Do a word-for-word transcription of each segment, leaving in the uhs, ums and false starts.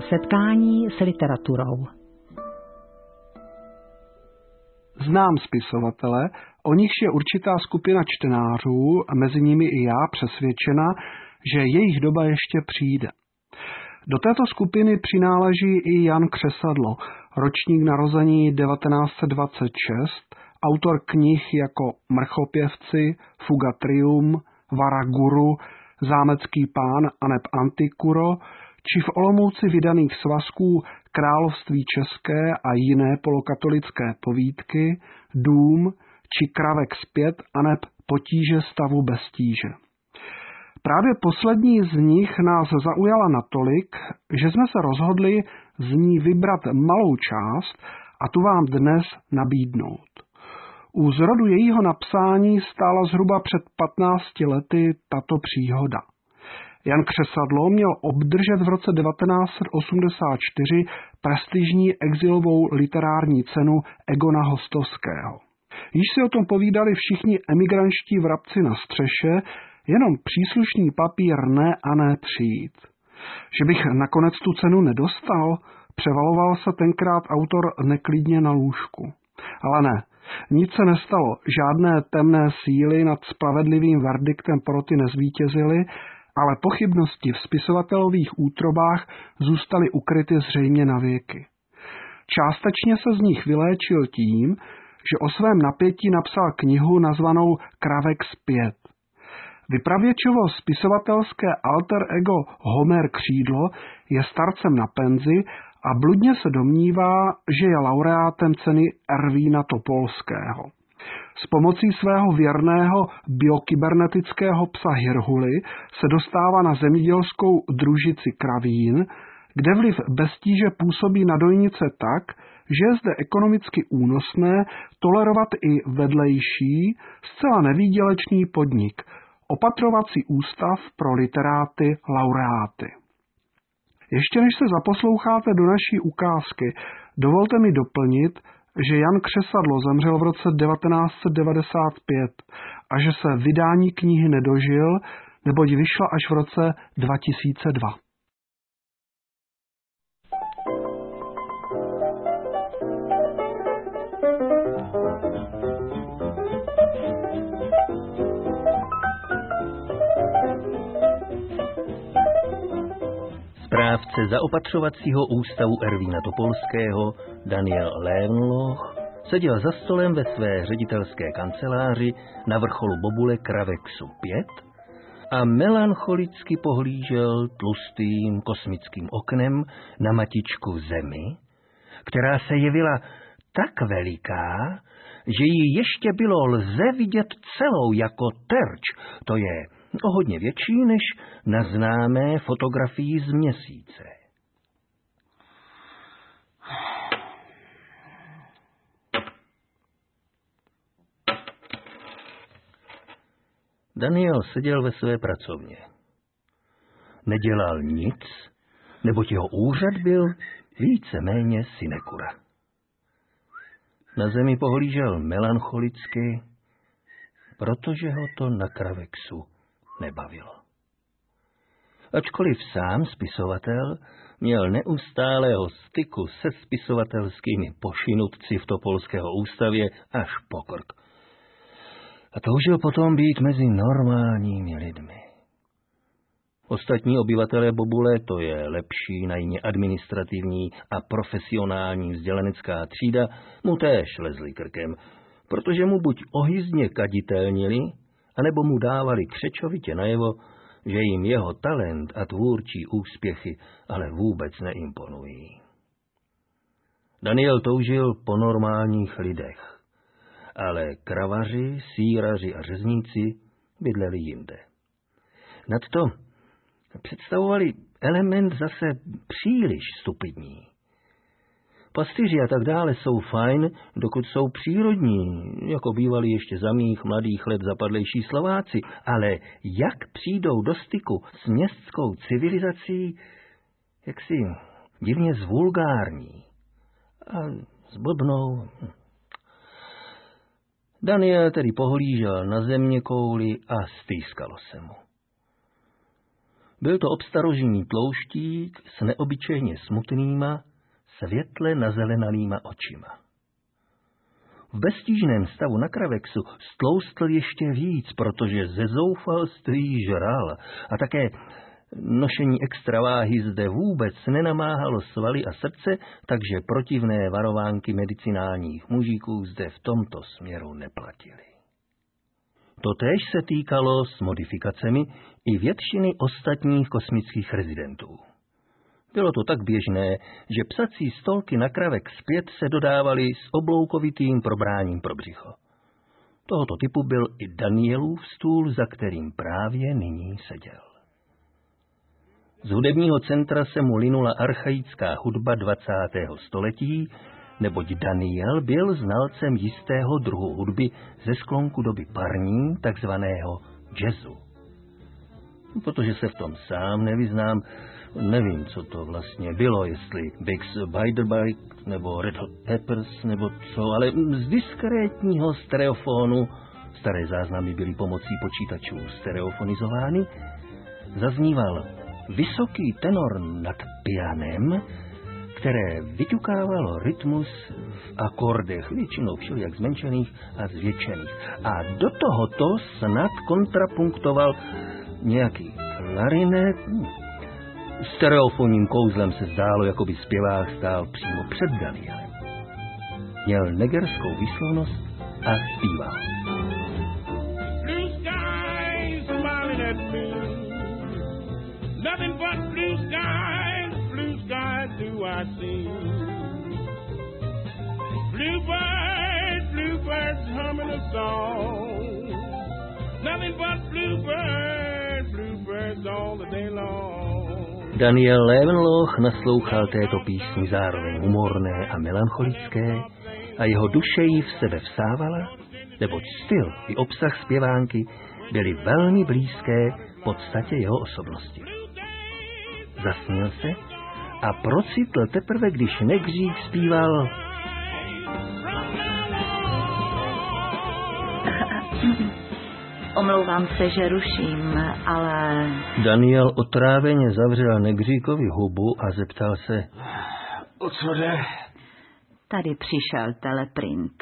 Setkání s literaturou. Znám spisovatele, o nichž je určitá skupina čtenářů, a mezi nimi i já, přesvědčena, že jejich doba ještě přijde. Do této skupiny přináleží i Jan Křesadlo, ročník narození devatenáct set dvacet šest, autor knih jako Mrchopěvci, Fuga Trium, Vara Guru, Zámecký pán aneb Antikuro, či v Olomouci vydaných svazků Království české a jiné polokatolické povídky, Dům, či Kravek zpět aneb Potíže stavu bez tíže. Právě poslední z nich nás zaujala natolik, že jsme se rozhodli z ní vybrat malou část a tu vám dnes nabídnout. U zrodu jejího napsání stála zhruba před patnácti lety tato příhoda. Jan Křesadlo měl obdržet v roce devatenáct set osmdesát čtyři prestižní exilovou literární cenu Egona Hostovského. Již si o tom povídali všichni emigrančtí vrabci na střeše, jenom příslušný papír ne a ne přijít. Že bych nakonec tu cenu nedostal, převaloval se tenkrát autor neklidně na lůžku. Ale ne, nic se nestalo, žádné temné síly nad spravedlivým verdiktem poroty nezvítězily, ale pochybnosti v spisovatelových útrobách zůstaly ukryty zřejmě na věky. Částečně se z nich vyléčil tím, že o svém napětí napsal knihu nazvanou Kravek zpět. Vypravěčovo spisovatelské alter ego Homer Křídlo je starcem na penzi a bludně se domnívá, že je laureátem ceny Ervína Topolského. S pomocí svého věrného biokybernetického psa Hirhuly se dostává na zemědělskou družici Kravín, kde vliv beztíže působí na dojnice tak, že je zde ekonomicky únosné tolerovat i vedlejší, zcela nevýdělečný podnik, opatrovací ústav pro literáty laureáty. Ještě než se zaposloucháte do naší ukázky, dovolte mi doplnit, že Jan Křesadlo zemřel v roce devatenáct set devadesát pět a že se vydání knihy nedožil, neboť vyšla až v roce dva tisíce dva. Správce zaopatřovacího ústavu Ervína Topolského Daniel Lévnloch seděl za stolem ve své ředitelské kanceláři na vrcholu bobule Kravexu pět a melancholicky pohlížel tlustým kosmickým oknem na matičku Zemi, která se jevila tak veliká, že ji ještě bylo lze vidět celou jako terč, to je o hodně větší než na známé fotografii z Měsíce. Daniel seděl ve své pracovně. Nedělal nic, neboť jeho úřad byl víceméně sinekura. Na Zemi pohlížel melancholicky, protože ho to na Kravexu nebavilo. Ačkoliv sám spisovatel měl neustálého styku se spisovatelskými pošinutci v Topolského ústavě až po krk. A toužil potom být mezi normálními lidmi. Ostatní obyvatelé bobule, to je lepší, najmě administrativní a profesionální vzdělanecká třída, mu též lezli krkem, protože mu buď ohyzdně kaditelnili, anebo mu dávali křečovitě najevo, že jim jeho talent a tvůrčí úspěchy ale vůbec neimponují. Daniel toužil po normálních lidech, ale kravaři, sýraři a řezníci bydleli jinde. Nadto představovali element zase příliš stupidní. Pastýři a tak dále jsou fajn, dokud jsou přírodní, jako bývali ještě za mých mladých let zapadlejší Slováci, ale jak přijdou do styku s městskou civilizací, jaksi divně zvulgární a zblbnou. Daniel tedy pohlížel na země kouli a stýskalo se mu. Byl to obstarožní tlouštík s neobyčejně smutnýma, světle nazelenalýma očima. V beztížném stavu na Kravexu stloustl ještě víc, protože ze zoufalství žral a také nošení extraváhy zde vůbec nenamáhalo svaly a srdce, takže protivné varovánky medicinálních mužíků zde v tomto směru neplatily. Totéž se týkalo s modifikacemi i většiny ostatních kosmických rezidentů. Bylo to tak běžné, že psací stolky na Kravex zpět se dodávaly s obloukovitým probráním pro břicho. Tohoto typu byl i Danielův stůl, za kterým právě nyní seděl. Z hudebního centra se mu linula archaická hudba dvacátého století, neboť Daniel byl znalcem jistého druhu hudby ze sklonku doby parní, takzvaného jazzu. Protože se v tom sám nevyznám, nevím, co to vlastně bylo, jestli Biggs Biderbike nebo Red Hot Peppers nebo co, ale z diskrétního stereofonu, staré záznamy byly pomocí počítačů stereofonizovány, zazníval vysoký tenor nad pianem, které vyťukávalo rytmus v akordech, většinou všelijak zmenšených a zvětšených. A do tohoto snad kontrapunktoval nějaký klarinet. Stereofonním kouzlem se zdálo, jako by zpěvák stál přímo před Danielem. Měl negerskou výslovnost a zpíval. Nothing but blue skies, blue skies do I see. Bluebirds, bluebirds humming a song. Nothing but bluebirds, bluebirds all the day long. Daniel Levenloch naslouchal této písni zároveň humorné a melancholické a jeho duše jí v sebe vsávala, neboť styl i obsah zpěvánky byly velmi blízké podstatě jeho osobnosti. Zasnil se a procitl teprve, když Negřík zpíval Omlouvám se, že ruším, ale... Daniel otráveně zavřel Negříkovi hubu a zeptal se: O co jde? Tady přišel teleprint.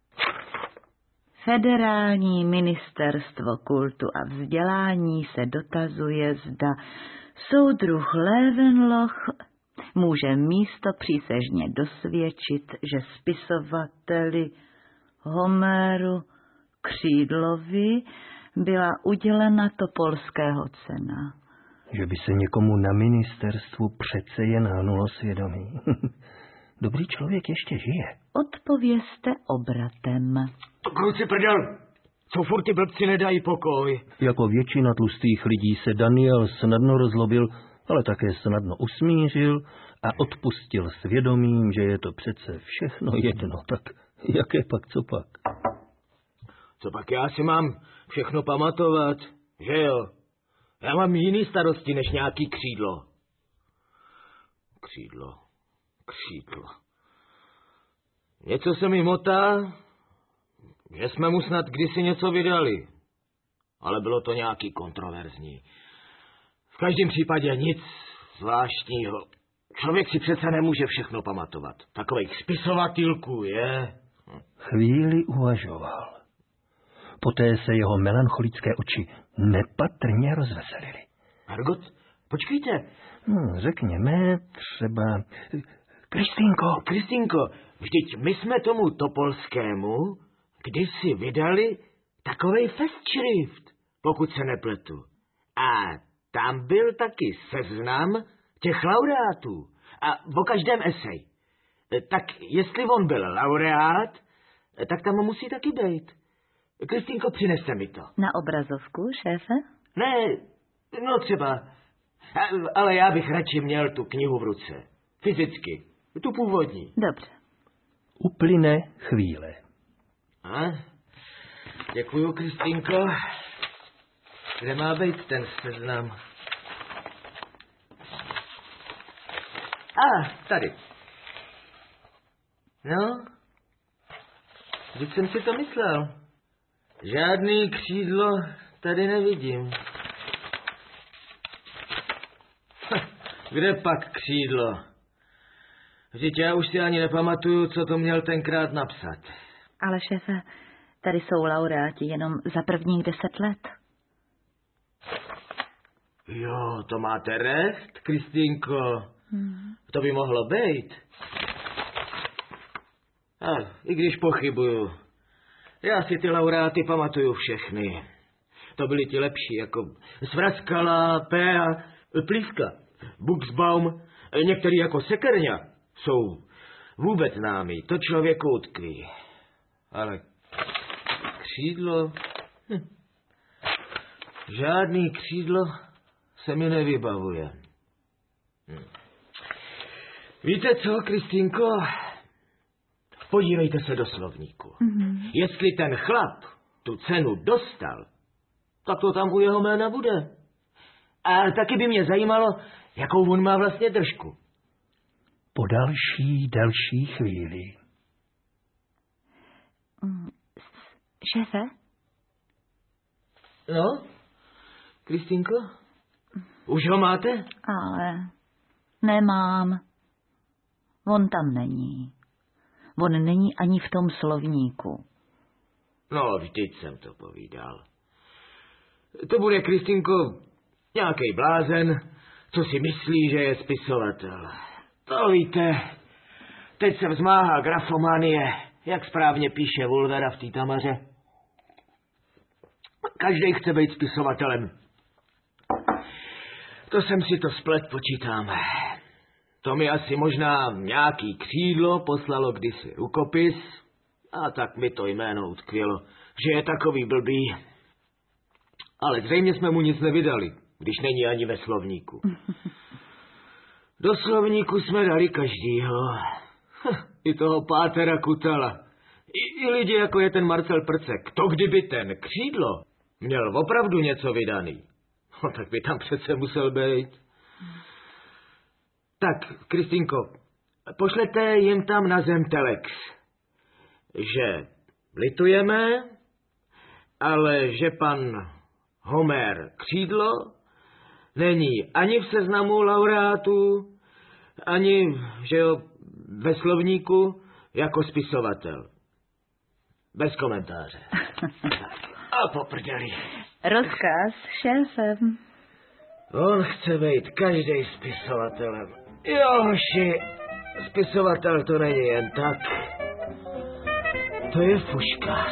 Federální ministerstvo kultu a vzdělání se dotazuje, zda soudruh Levenloch může místo přísežně dosvědčit, že spisovateli Homéru Křídlovi byla udělena Topolského cena. Že by se někomu na ministerstvu přece jen hnulo svědomí. Dobrý člověk ještě žije. Odpovězte obratem. Kruci prdel, co furt ty blbci nedají pokoj? Jako většina tlustých lidí se Daniel snadno rozlobil, ale také snadno usmířil a odpustil svědomím, že je to přece všechno jedno. Tak jaké pak, co pak? Co pak já si mám všechno pamatovat, že jo? Já mám jiný starosti než nějaký křídlo. Křídlo, křídlo. Něco se mi motá, že jsme mu snad kdysi něco vydali. Ale bylo to nějaký kontroverzní. V každém případě nic zvláštního. Člověk si přece nemůže všechno pamatovat. Takových spisovatilků je. Hm. Chvíli uvažoval. Poté se jeho melancholické oči nepatrně rozveselily. Margot, počkejte. No, řekněme třeba... Kristýnko. Kristýnko, vždyť my jsme tomu Topolskému kdysi vydali takovej festschrift, pokud se nepletu. A tam byl taky seznam těch laureátů. A o každém esej. Tak jestli on byl laureát, tak tam musí taky být. Kristýnko, přineste mi to. Na obrazovku, šéfe? Ne, no třeba. Ale já bych radši měl tu knihu v ruce. Fyzicky. Tu původní. Dobře. Uplyne chvíle. A? Děkuju, Kristýnko. Kde má být ten seznam? A, tady. No, vždyť jsem si to myslel. Žádný křídlo tady nevidím. Kde pak Křídlo? Vždyť já už si ani nepamatuju, co to měl tenkrát napsat. Ale šéfe, tady jsou laureáti jenom za prvních deset let. Jo, to máte recht, Kristýnko. Hmm. To by mohlo být. A i když pochybuju, já si ty laureáty pamatuju všechny. To byli ti lepší, jako Svraskala, P. a Plíska, Buxbaum, některý jako Sekerňa jsou vůbec známí. To člověku utkví. Ale Křídlo... Hm. Žádný Křídlo se mi nevybavuje. Hm. Víte co, Kristýnko? Podívejte se do slovníku. Mm-hmm. Jestli ten chlap tu cenu dostal, tak to tam u jeho jména bude. A taky by mě zajímalo, jakou on má vlastně držku. Po další, další chvíli. Mm, šéfe? No, Kristýnko? Už ho máte? Ale nemám. On tam není. On není ani v tom slovníku. No, vždyť jsem to povídal. To bude, Kristýnko, nějaký blázen, co si myslí, že je spisovatel. To víte, teď se vzmáhá grafomanie, jak správně píše Vulvera v té Tamaře. Každej chce být spisovatelem. To jsem si to splet, počítám. To mi asi možná nějaký Křídlo poslalo kdysi rukopis a tak mi to jméno utkvělo, že je takový blbý. Ale zřejmě jsme mu nic nevydali, když není ani ve slovníku. Do slovníku jsme dali každýho. I toho pátera Kutala. I, I lidi, jako je ten Marcel Prcek. To kdyby ten Křídlo měl opravdu něco vydaný, no, tak by tam přece musel být. Tak, Kristýnko, pošlete jim tam na zem telex, že litujeme, ale že pan Homer Křídlo není ani v seznamu laureátů, ani, že jo, ve slovníku jako spisovatel. Bez komentáře. A poprdeli. Rozkaz šéfem. On chce být každej spisovatelem. Jo, hoši, spisovatel to není jen tak. To je fuška.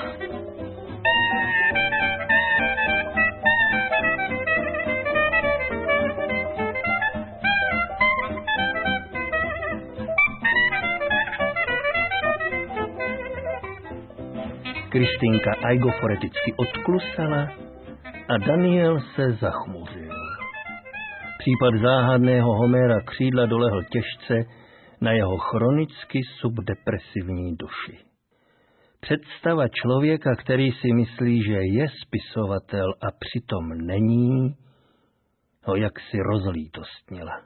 Kristýnka aigoforeticky odklusala a Daniel se zachmuřil. Případ záhadného Homera Křídla dolehl těžce na jeho chronicky subdepresivní duši. Představa člověka, který si myslí, že je spisovatel a přitom není, ho jaksi rozlítostnila.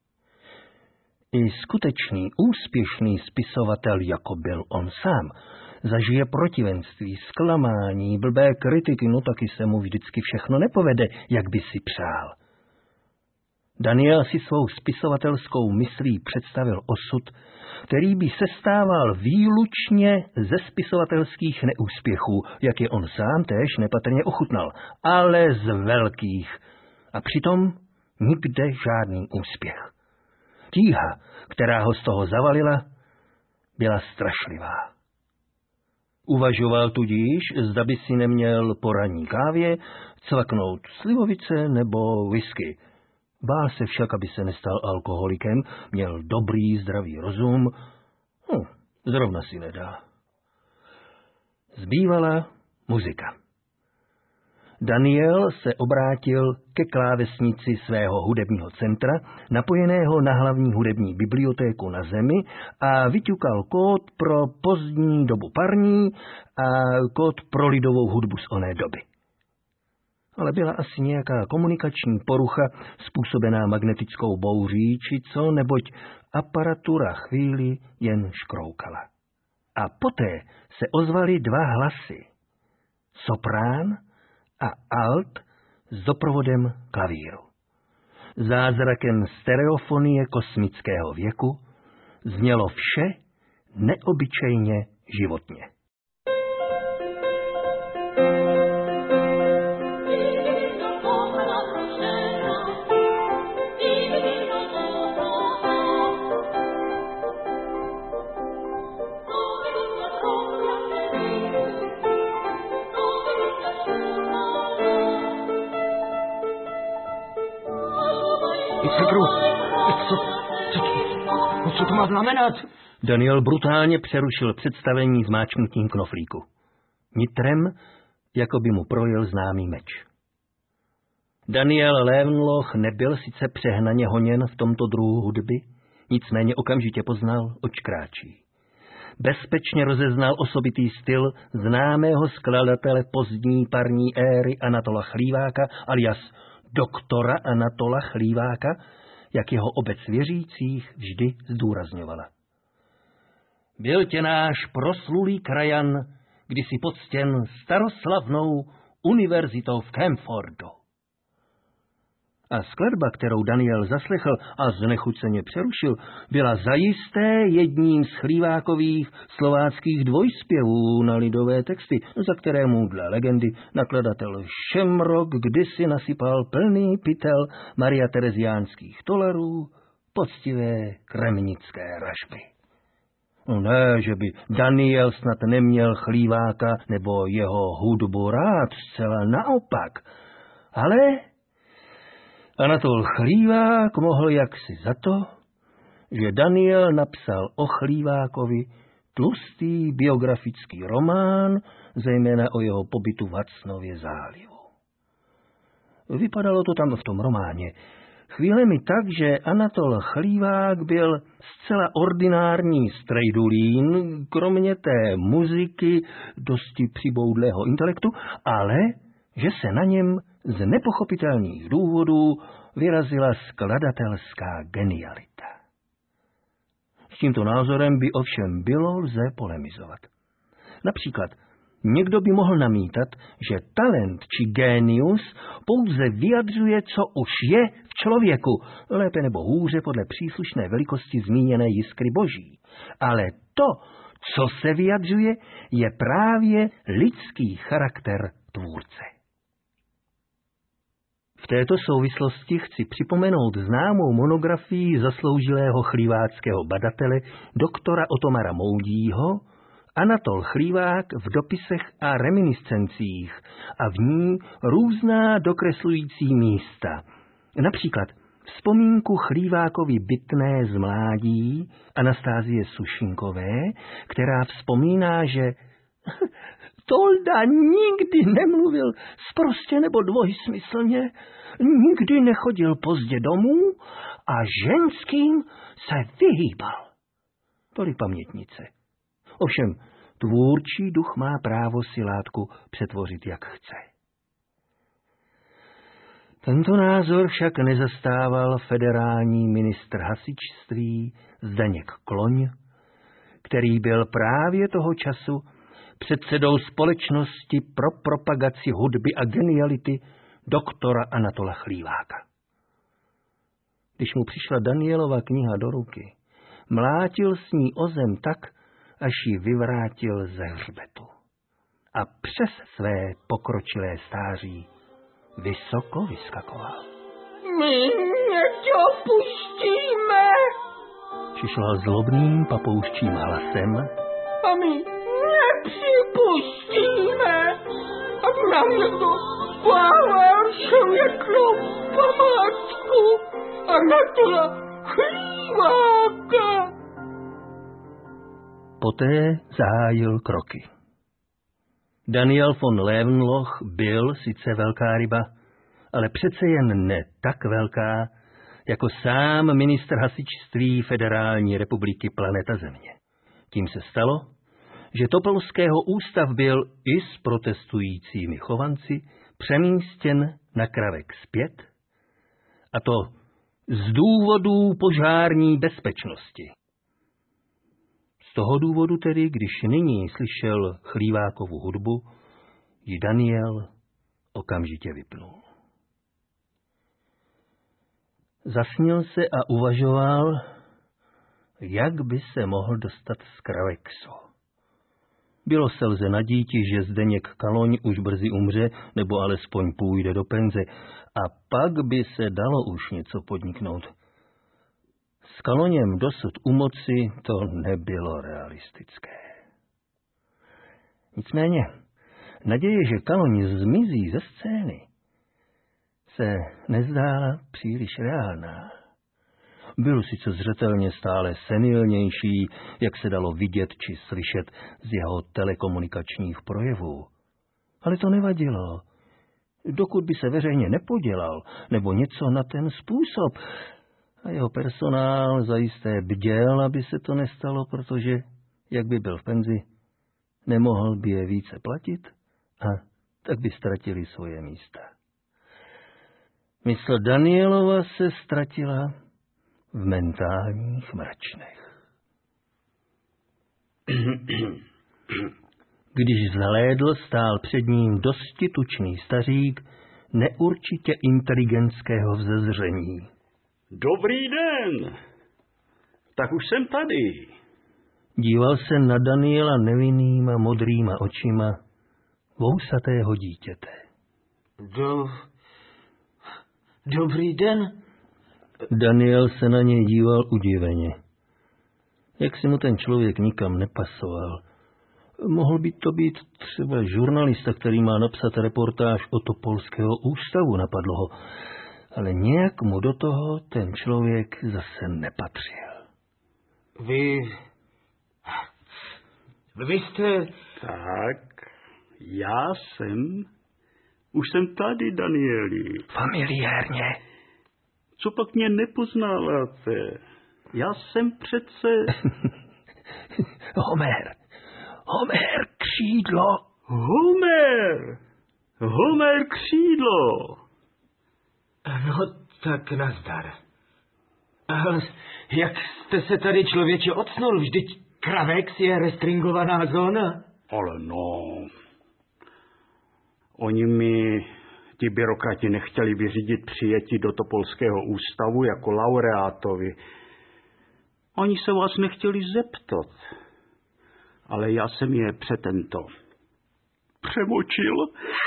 I skutečný úspěšný spisovatel, jako byl on sám, zažije protivenství, zklamání, blbé kritiky, no taky se mu vždycky všechno nepovede, jak by si přál. Daniel si svou spisovatelskou myslí představil osud, který by sestával výlučně ze spisovatelských neúspěchů, jak je on sám též nepatrně ochutnal, ale z velkých. A přitom nikde žádný úspěch. Tíha, která ho z toho zavalila, byla strašlivá. Uvažoval tudíž, zda by si neměl po ranní kávě cvaknout slivovice nebo whisky. Bál se však, aby se nestal alkoholikem, měl dobrý, zdravý rozum. Hm, zrovna si nedá. Zbývala muzika. Daniel se obrátil ke klávesnici svého hudebního centra, napojeného na hlavní hudební bibliotéku na zemi, a vyťukal kód pro pozdní dobu parní a kód pro lidovou hudbu z oné doby. Ale byla asi nějaká komunikační porucha způsobená magnetickou bouří, či co, neboť aparatura chvíli jen škroukala. A poté se ozvaly dva hlasy. Soprán a alt s doprovodem klavíru. zázrakem stereofonie kosmického věku, znělo vše neobyčejně životně. Sakru, co, co, co, co to má znamenat? Daniel brutálně přerušil představení zmáčknutím knoflíku. Nitrem, jako by mu projel známý meč. Daniel Levenloch nebyl sice přehnaně honěn v tomto druhu hudby, nicméně okamžitě poznal, oč kráčí. Bezpečně rozeznal osobitý styl známého skladatele pozdní parní éry Anatola Chlíváka alias doktora Anatola Chlíváka, jak jeho obec věřících vždy zdůrazňovala. Byl tě náš proslulý krajan, kdysi poctěn staroslavnou univerzitou v Camfordu. A skladba, kterou Daniel zaslechl a znechuceně přerušil, byla zajisté jedním z Chlívákových slováckých dvojspěvů na lidové texty, za kterému dle legendy nakladatel Šemrok kdysi nasypal plný pytel Maria Tereziánských tolarů poctivé kremnické ražby. No ne, že by Daniel snad neměl Chlíváka nebo jeho hudbu rád, zcela naopak, ale Anatol Chlívák mohl jaksi za to, že Daniel napsal o Chlívákovi tlustý biografický román, zejména o jeho pobytu v Hudsonově zálivu. Vypadalo to tam v tom románě chvílemi tak, že Anatol Chlívák byl zcela ordinární strejdulín, kromě té muziky, dosti přiboudlého intelektu, ale že se na něm z nepochopitelných důvodů vyrazila skladatelská genialita. S tímto názorem by ovšem bylo lze polemizovat. Například někdo by mohl namítat, že talent či génius pouze vyjadřuje, co už je v člověku, lépe nebo hůře podle příslušné velikosti zmíněné jiskry boží. Ale to, co se vyjadřuje, je právě lidský charakter tvůrce. V této souvislosti chci připomenout známou monografii zasloužilého chlíváckého badatele doktora Otomara Moudího Anatol Chlívák v dopisech a reminiscencích a v ní různá dokreslující místa. Například vzpomínku Chlívákovi bytné z mládí Anastázie Sušinkové, která vzpomíná, že Tolda nikdy nemluvil sprostě nebo dvojsmyslně, nikdy nechodil pozdě domů a ženským se vyhýbal. Tolik pamětnice. Ovšem, tvůrčí duch má právo si látku přetvořit, jak chce. Tento názor však nezastával federální ministr hasičství Zdeněk Kloň, který byl právě toho času předsedou společnosti pro propagaci hudby a geniality doktora Anatola Chlíváka. Když mu přišla Danielova kniha do ruky, mlátil s ní o zem tak, až ji vyvrátil ze hřbetu. A přes své pokročilé stáří vysoko vyskakoval. My nedopustíme! Přišla zlobným papouščím hlasem. A my nepřipustíme, aby nám někdo pálal člověknou památku Anatola Chlíváka. Poté zahájil kroky. Daniel von Levenloch byl sice velká ryba, ale přece jen ne tak velká, jako sám ministr hasičství Federální republiky planeta Země. Tím se stalo, že Topolského ústav byl i s protestujícími chovanci přemístěn na Kravek zpět, a to z důvodů požární bezpečnosti. Z toho důvodu tedy, když nyní slyšel Chlívákovu hudbu, ji Daniel okamžitě vypnul. Zasnil se a uvažoval, jak by se mohl dostat z Kravexu. Bylo se lze nadíti, že Zdeněk Kaloň už brzy umře, nebo alespoň půjde do penze, a pak by se dalo už něco podniknout. S Kaloněm dosud u moci to nebylo realistické. Nicméně naděje, že Kaloň zmizí ze scény, se nezdála příliš reálná. Byl sice zřetelně stále senilnější, jak se dalo vidět či slyšet z jeho telekomunikačních projevů. Ale to nevadilo. Dokud by se veřejně nepodělal, nebo něco na ten způsob, a jeho personál zajisté bděl, aby se to nestalo, protože, jak by byl v penzi, nemohl by je více platit a tak by ztratili svoje místa. Mysl Danielova se ztratila v mentálních mračnech. Když zhlédl, stál před ním dosti tučný stařík, neurčitě inteligentského vzezření. Dobrý den, tak už jsem tady. Díval se na Daniela nevinnýma modrýma očima vousatého dítěte. Do... Dobrý den. Daniel se na něj díval udiveně. Jak si mu ten člověk nikam nepasoval. Mohl by to být třeba žurnalista, který má napsat reportáž o Topolského ústavu, napadlo ho. Ale nějak mu do toho ten člověk zase nepatřil. Vy... Vy jste... Tak, já jsem... Už jsem tady, Danieli. Familiárně. Co pak mě nepoznáváte? Já jsem přece... Homer. Homer Křídlo. Homer. Homer Křídlo. No, tak nazdar. Ale jak jste se tady, člověče, odsnul? Vždyť Kravex je restringovaná zóna. Ale no... Oni mi, ti byrokrati, nechtěli vyřídit přijetí do Topolského ústavu jako laureátovi. Oni se vás nechtěli zeptat. Ale já jsem je přetento přemočil.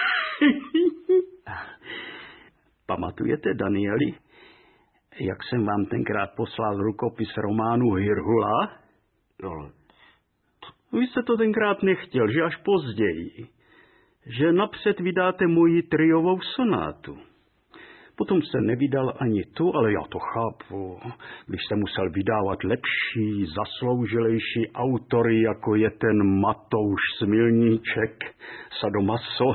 Pamatujete, Danieli, jak jsem vám tenkrát poslal rukopis románu Hirhula? No. Vy jste to tenkrát nechtěl, že až později. Že napřed vydáte moji triovou sonátu. Potom se nevydal ani tu, ale já to chápu. Když jste musel vydávat lepší, zasloužilejší autory, jako je ten Matouš Smilníček, Sadomaso,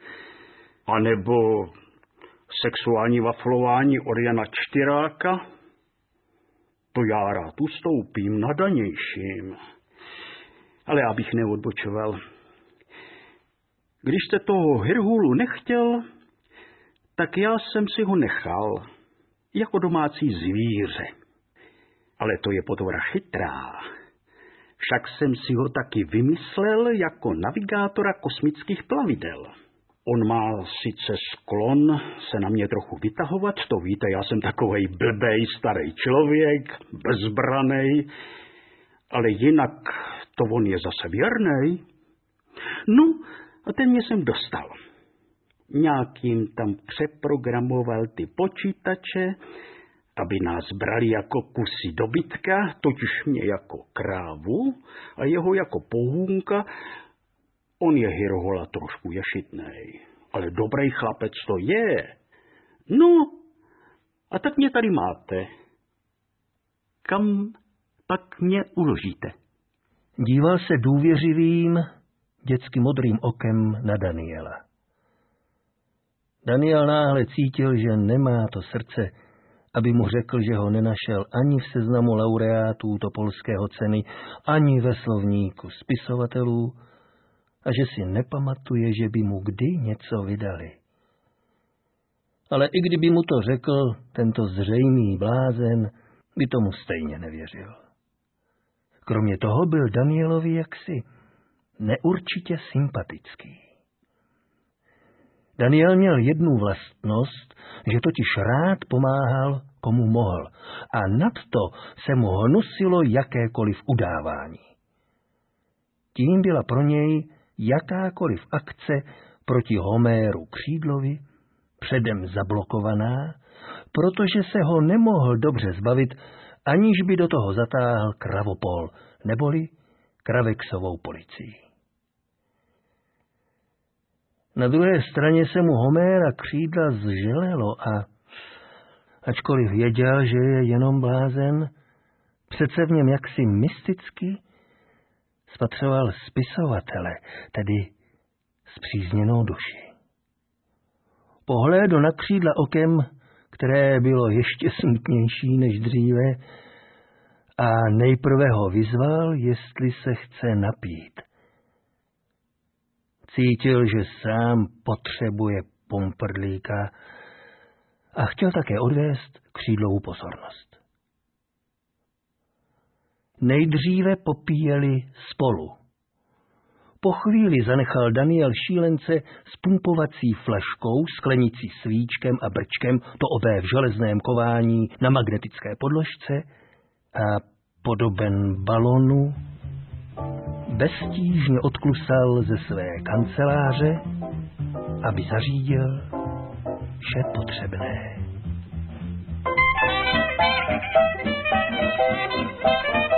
anebo Sexuální waflování od Jana Čtyráka, to já rád ustoupím na danějším. Ale já bych neodbočoval. Když jste toho Hirhulu nechtěl, tak já jsem si ho nechal, jako domácí zvíře. Ale to je potvora chytrá. Však jsem si ho taky vymyslel jako navigátora kosmických plavidel. On má sice sklon se na mě trochu vytahovat, to víte, já jsem takovej blbej starý člověk, bezbranej, ale jinak to on je zase věrnej. No, a ten mě jsem dostal. Nějakým tam přeprogramoval ty počítače, aby nás brali jako kusy dobytka, totiž mě jako krávu a jeho jako pohůnka. On je Hirhola trošku ješitnej, ale dobrý chlapec to je. No, a tak mě tady máte. Kam pak mě uložíte? Díval se důvěřivým, dětsky modrým okem na Daniela. Daniel náhle cítil, že nemá to srdce, aby mu řekl, že ho nenašel ani v seznamu laureátů Topolského ceny, ani ve slovníku spisovatelů a že si nepamatuje, že by mu kdy něco vydali. Ale i kdyby mu to řekl, tento zřejmý blázen by tomu stejně nevěřil. Kromě toho byl Danielovi jaksi neurčitě sympatický. Daniel měl jednu vlastnost, že totiž rád pomáhal komu mohl, a nadto se mu hnusilo jakékoliv udávání. Tím byla pro něj jakákoliv akce proti Homéru Křídlovi předem zablokovaná, protože se ho nemohl dobře zbavit, aniž by do toho zatáhl Kravopol, neboli Kravexovou policii. Na druhé straně se mu Homéra Křídla zželelo a, ačkoliv věděl, že je jenom blázen, přece v něm jaksi mysticky spatřoval spisovatele, tedy spřízněnou duši. Pohlédl na Křídla okem, které bylo ještě smutnější než dříve, a nejprve ho vyzval, jestli se chce napít. Cítil, že sám potřebuje pomprdlíka a chtěl také odvést Křídlovu pozornost. Nejdříve popíjeli spolu. Po chvíli zanechal Daniel šílence s pumpovací flaškou, sklenicí svíčkem a brčkem, to obé v železném kování na magnetické podložce, a podoben balonu beztížně odklusal ze své kanceláře, aby zařídil vše potřebné.